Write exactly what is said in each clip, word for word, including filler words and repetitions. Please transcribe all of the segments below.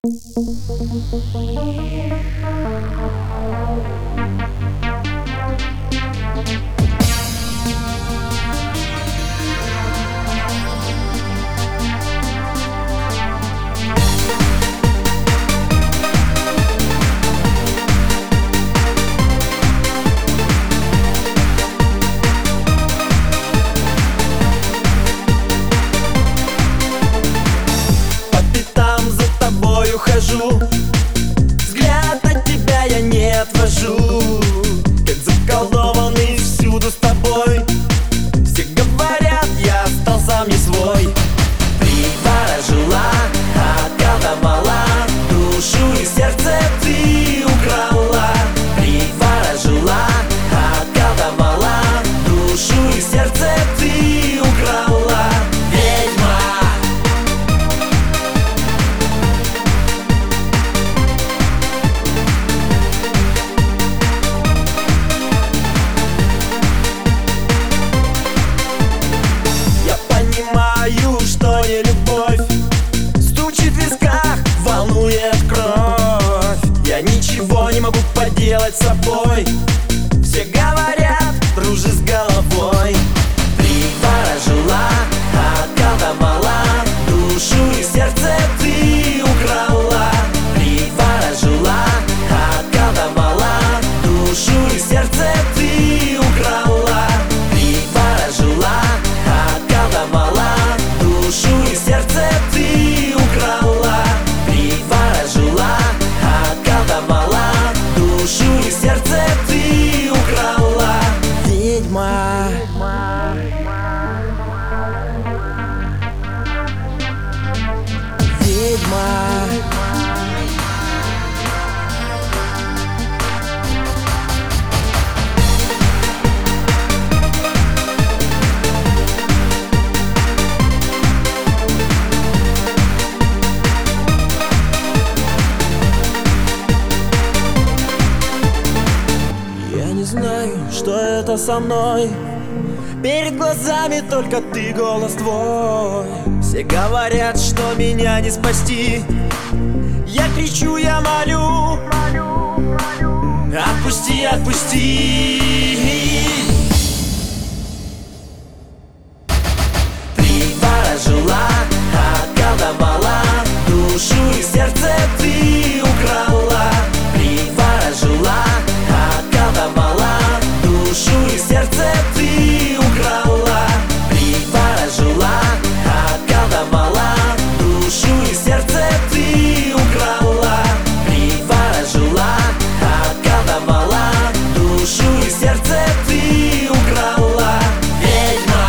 Хожу, взгляд от тебя я не отвожу, как заколдованный всюду с тобой. Все говорят, я стал сам не свой. Приворожила, околдовала, душу и сердце ты украла. Приворожила, околдовала, душу и сердце ты украла. Ведьма. Что не любовь стучит в висках, волнует кровь. Я ничего не могу поделать с собой. Все говорят, дружи с головой. Приворожила, околдовала, душу и сердце ты украла. Приворожила, околдовала, душу и сердце ты украла. Приворожила, околдовала, душу и сердце ты украла. Приворожила, околдовала, душу и сердце ты украла. Ведьма. Ведьма. Знаю, что это со мной. Перед глазами только ты, голос твой. Все говорят, что меня не спасти. Я кричу, я молю, отпусти, отпусти. Приворожила, околдовала, душу и сердце ты украла. Приворожила, околдовала, душу и сердце ты украла. Приворожила, околдовала, душу и сердце ты украла. Приворожила, околдовала, душу и сердце ты украла. Ведьма.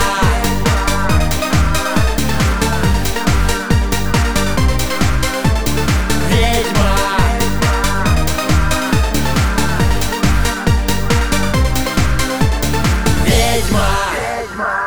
Ведьма. Ведьма.